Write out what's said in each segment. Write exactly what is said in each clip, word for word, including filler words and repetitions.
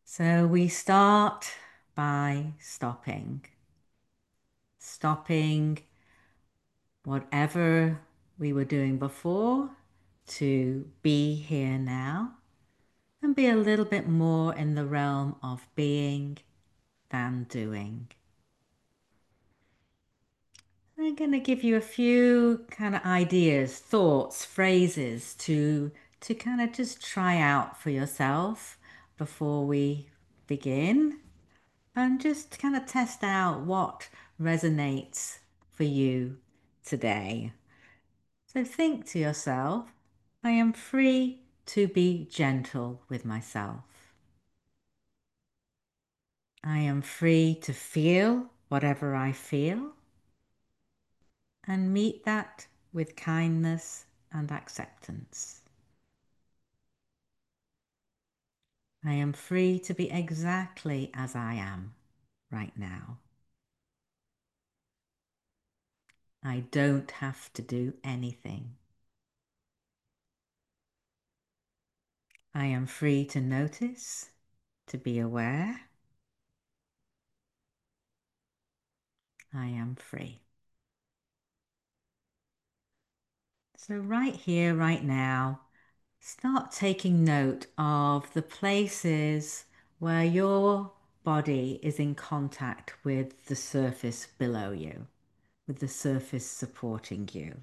So we start by stopping. Stopping whatever we were doing before to be here now and be a little bit more in the realm of being than doing. I'm going to give you a few kind of ideas, thoughts, phrases to to kind of just try out for yourself before we begin. And just kind of test out what resonates for you today. So think to yourself, I am free to be gentle with myself. I am free to feel whatever I feel and meet that with kindness and acceptance. I am free to be exactly as I am right now. I don't have to do anything. I am free to notice, to be aware. I am free. So right here, right now, start taking note of the places where your body is in contact with the surface below you, with the surface supporting you.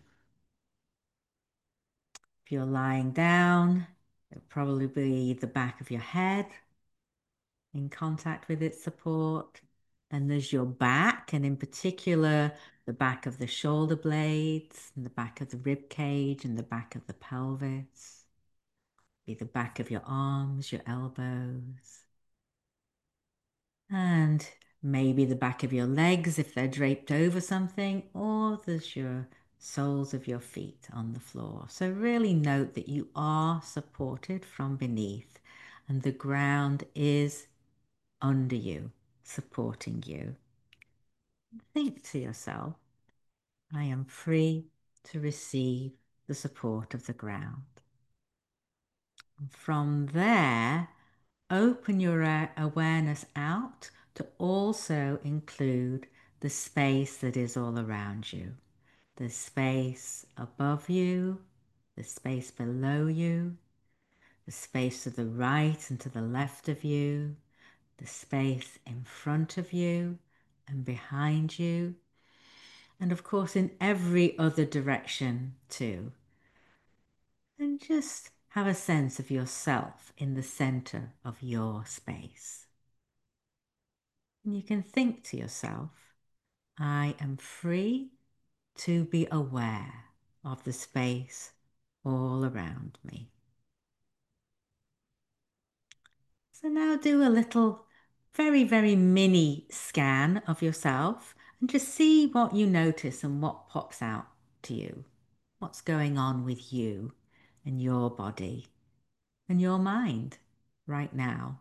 If you're lying down, it'll probably be the back of your head in contact with its support. Then there's your back, and in particular, the back of the shoulder blades, and the back of the rib cage, and the back of the pelvis. Be the back of your arms, your elbows, and maybe the back of your legs if they're draped over something, or there's your soles of your feet on the floor. So really note that you are supported from beneath, and the ground is under you, supporting you. Think to yourself, I am free to receive the support of the ground. From there, open your awareness out to also include the space that is all around you. The space above you, the space below you, the space to the right and to the left of you, the space in front of you and behind you, and of course in every other direction too. And just have a sense of yourself in the center of your space. And you can think to yourself, I am free to be aware of the space all around me. So now do a little very, very mini scan of yourself and just see what you notice and what pops out to you. What's going on with you and your body and your mind right now.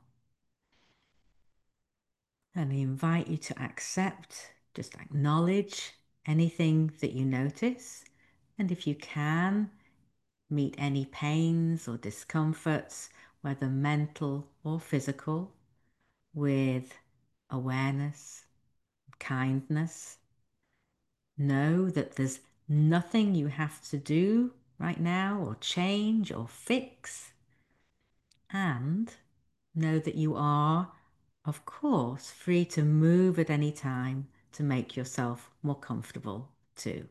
And I invite you to accept, just acknowledge anything that you notice. And if you can, meet any pains or discomforts, whether mental or physical, with awareness, kindness. Know that there's nothing you have to do right now or change or fix. And know that you are, of course, free to move at any time to make yourself more comfortable too.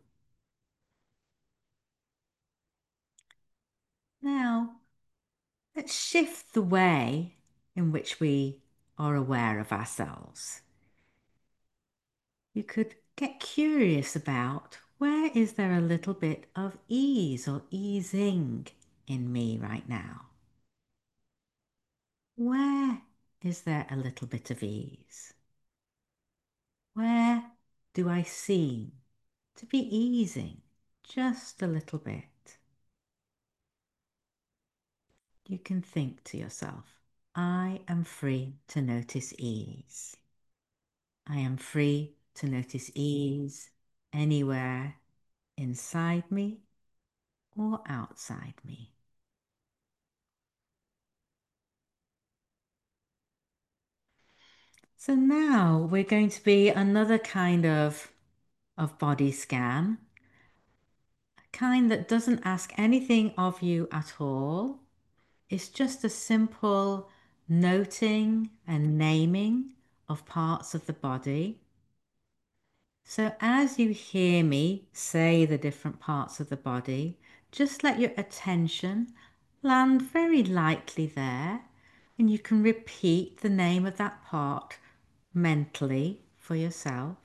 Now, let's shift the way in which we are aware of ourselves. You could get curious about where is there a little bit of ease or easing in me right now? Where is there a little bit of ease? Where do I seem to be easing just a little bit? You can think to yourself, I am free to notice ease. I am free to notice ease anywhere inside me or outside me. So now we're going to be another kind of, of body scan, a kind that doesn't ask anything of you at all. It's just a simple noting and naming of parts of the body. So as you hear me say the different parts of the body, just let your attention land very lightly there, and you can repeat the name of that part mentally for yourself.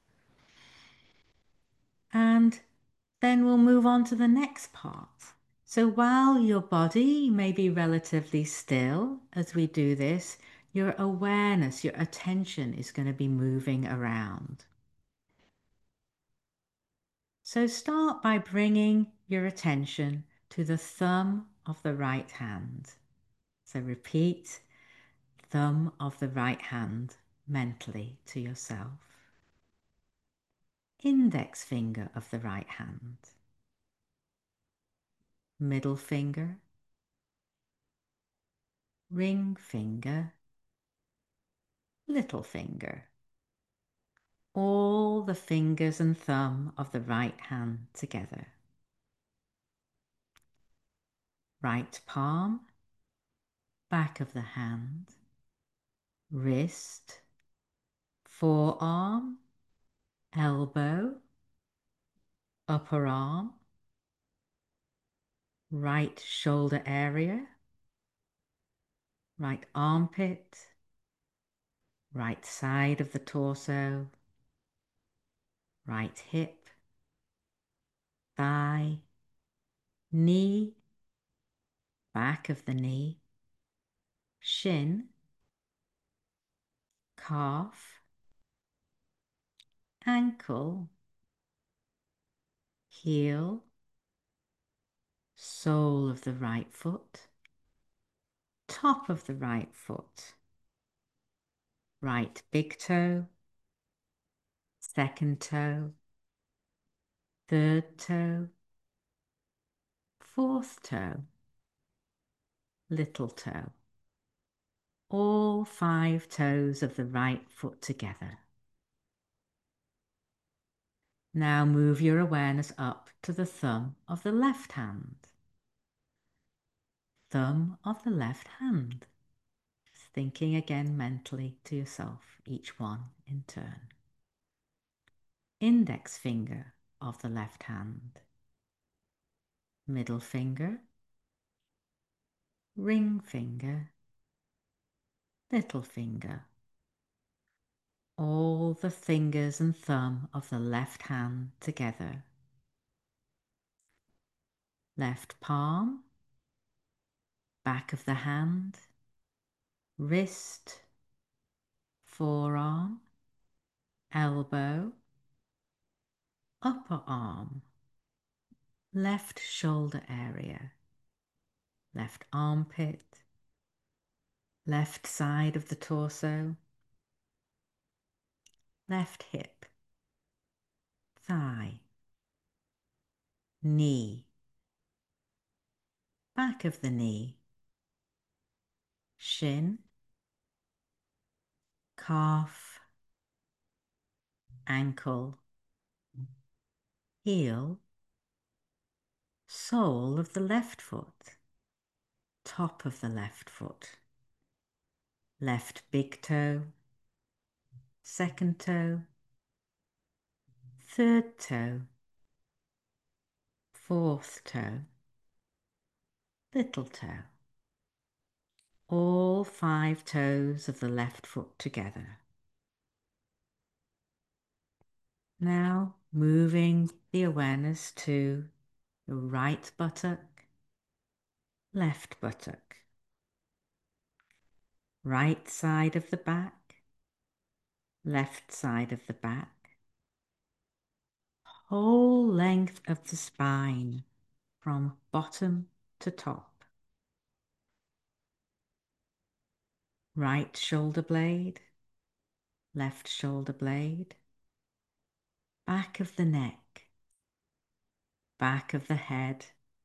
And then we'll move on to the next part. So while your body may be relatively still as we do this, your awareness, your attention is going to be moving around. So start by bringing your attention to the thumb of the right hand. So repeat, thumb of the right hand mentally to yourself. Index finger of the right hand. Middle finger. Ring finger. Little finger. All the fingers and thumb of the right hand together. Right palm. Back of the hand. Wrist. Forearm. Elbow, upper arm, right shoulder area, right armpit, right side of the torso, right hip, thigh, knee, back of the knee, shin, calf, ankle, heel, sole of the right foot, top of the right foot, right big toe, second toe, third toe, fourth toe, little toe. All five toes of the right foot together. Now move your awareness up to the thumb of the left hand. Thumb of the left hand. Thinking again mentally to yourself, each one in turn. Index finger of the left hand. Middle finger. Ring finger. Little finger. All the fingers and thumb of the left hand together. Left palm. Back of the hand. Wrist, forearm, elbow, upper arm, left shoulder area, left armpit, left side of the torso, left hip, thigh, knee, back of the knee, shin, calf, ankle, heel, sole of the left foot, top of the left foot, left big toe, second toe, third toe, fourth toe, little toe. All five toes of the left foot together. Now moving the awareness to the right buttock, left buttock, right side of the back, left side of the back, whole length of the spine from bottom to top, right shoulder blade, left shoulder blade, back of the neck, back of the head,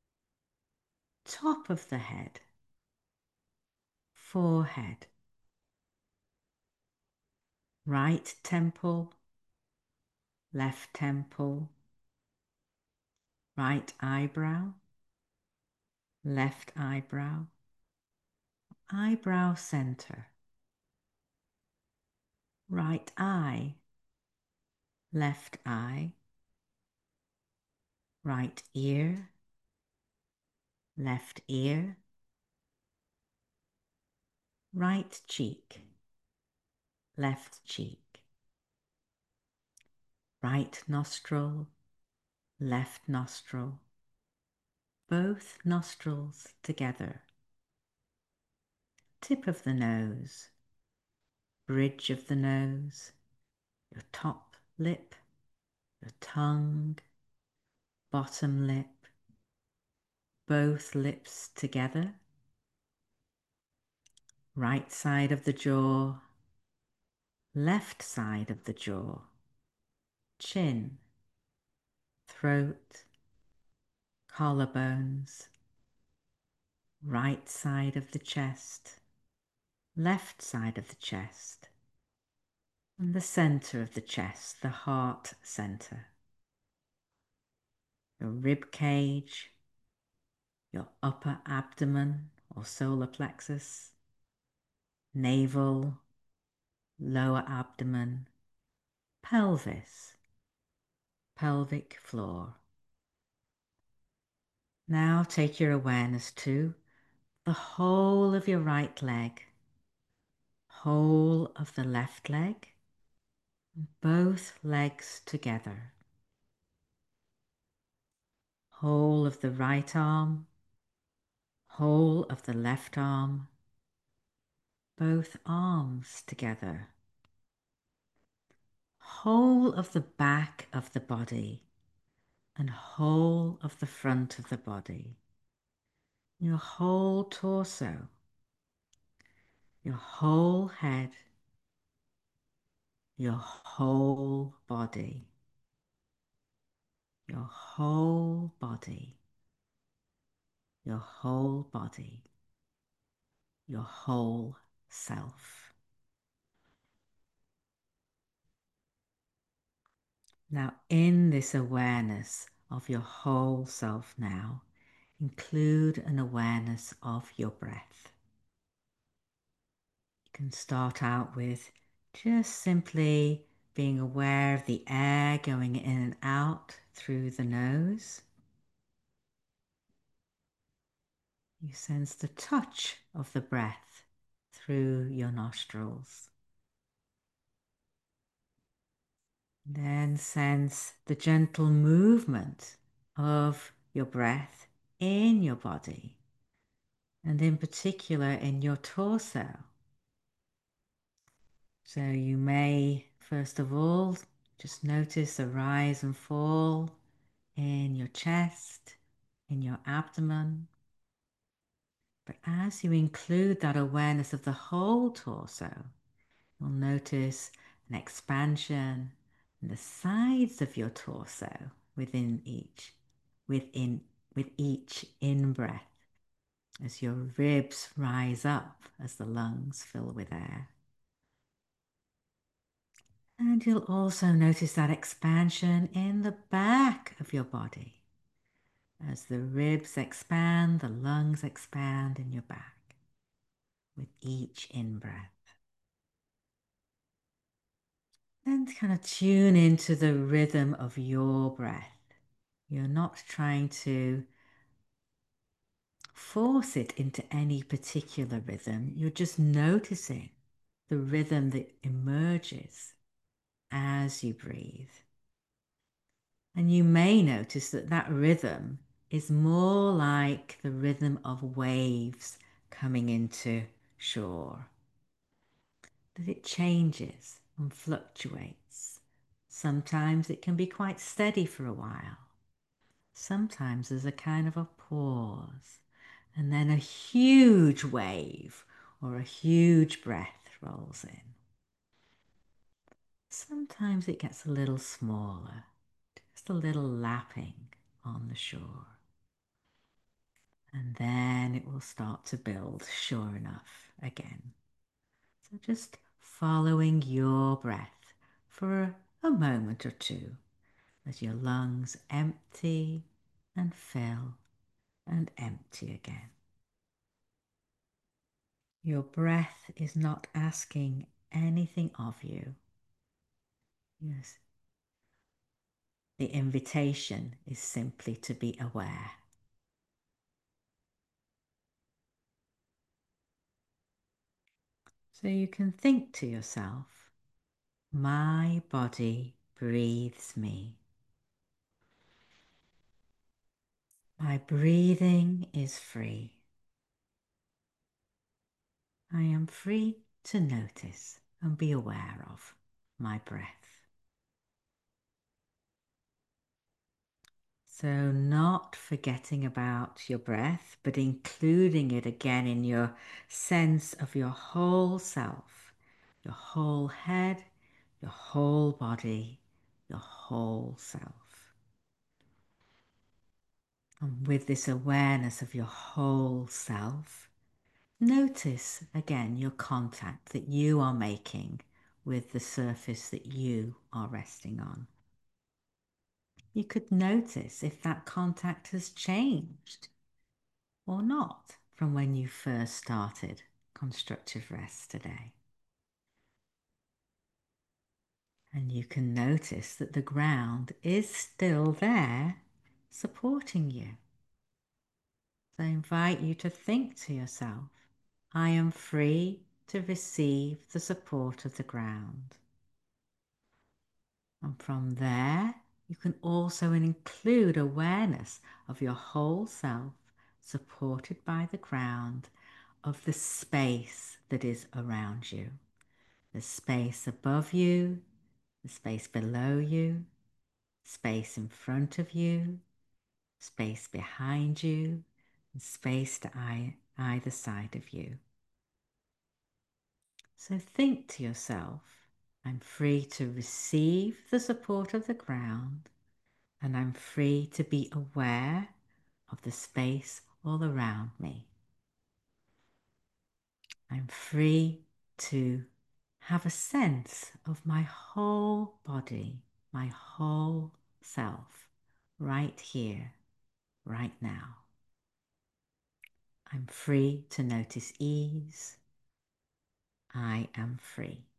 top of the head, forehead, right temple, left temple, right eyebrow, left eyebrow, eyebrow center, right eye, left eye, right ear, left ear, right cheek, left cheek, right nostril, left nostril, both nostrils together, tip of the nose, bridge of the nose, your top lip, your tongue, bottom lip, both lips together, right side of the jaw, left side of the jaw, chin, throat, collarbones, right side of the chest, left side of the chest, and the center of the chest, the heart center, your rib cage, your upper abdomen or solar plexus, navel, lower abdomen, pelvis, pelvic floor. Now take your awareness to the whole of your right leg, whole of the left leg, both legs together, whole of the right arm, whole of the left arm, both arms together, whole of the back of the body and whole of the front of the body, your whole torso, your whole head, your whole body, your whole body, your whole body, your whole self. Now, in this awareness of your whole self now, include an awareness of your breath. You can start out with just simply being aware of the air going in and out through the nose. You sense the touch of the breath through your nostrils. Then sense the gentle movement of your breath in your body, and in particular in your torso. So you may, first of all, just notice a rise and fall in your chest, in your abdomen. But as you include that awareness of the whole torso, you'll notice an expansion in the sides of your torso within each, within, with each in-breath, as your ribs rise up as the lungs fill with air. And you'll also notice that expansion in the back of your body. As the ribs expand, the lungs expand in your back with each in-breath. Then kind of tune into the rhythm of your breath. You're not trying to force it into any particular rhythm. You're just noticing the rhythm that emerges as you breathe. And you may notice that that rhythm is more like the rhythm of waves coming into shore. That it changes and fluctuates. Sometimes it can be quite steady for a while. Sometimes there's a kind of a pause, and then a huge wave or a huge breath rolls in. Sometimes it gets a little smaller, just a little lapping on the shore. And then it will start to build, sure enough, again. So just following your breath for a moment or two as your lungs empty and fill and empty again. Your breath is not asking anything of you. Yes. The invitation is simply to be aware. So you can think to yourself, my body breathes me. My breathing is free. I am free to notice and be aware of my breath. So not forgetting about your breath, but including it again in your sense of your whole self, your whole head, your whole body, your whole self. And with this awareness of your whole self, notice again your contact that you are making with the surface that you are resting on. You could notice if that contact has changed or not from when you first started constructive rest today. And you can notice that the ground is still there supporting you. So I invite you to think to yourself, I am free to receive the support of the ground. And from there, you can also include awareness of your whole self supported by the ground, of the space that is around you. The space above you, the space below you, space in front of you, space behind you, and space to either side of you. So think to yourself, I'm free to receive the support of the ground, and I'm free to be aware of the space all around me. I'm free to have a sense of my whole body, my whole self, right here, right now. I'm free to notice ease. I am free.